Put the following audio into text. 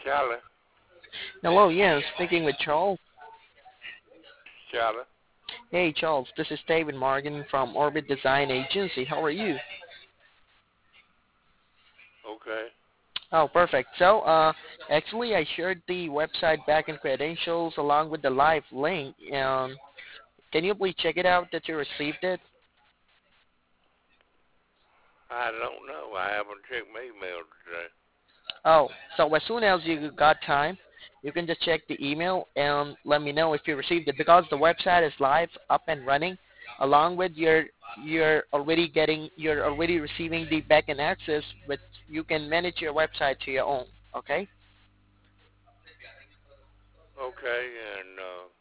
Charlie. Hello, yeah, speaking with Charles. Charlie. Hey, Charles, this is David Morgan from Orbit Design Agency. How are you? Okay. Oh, perfect. So, actually, I shared the website backend credentials along with the live link. Can you please check it out that you received it? I don't know. I haven't checked my email today. Oh, so as soon as you got time, you can just check the email and let me know if you received it because the website is live, up and running, along with you're already receiving the backend access, but you can manage your website to your own. Okay? Okay, and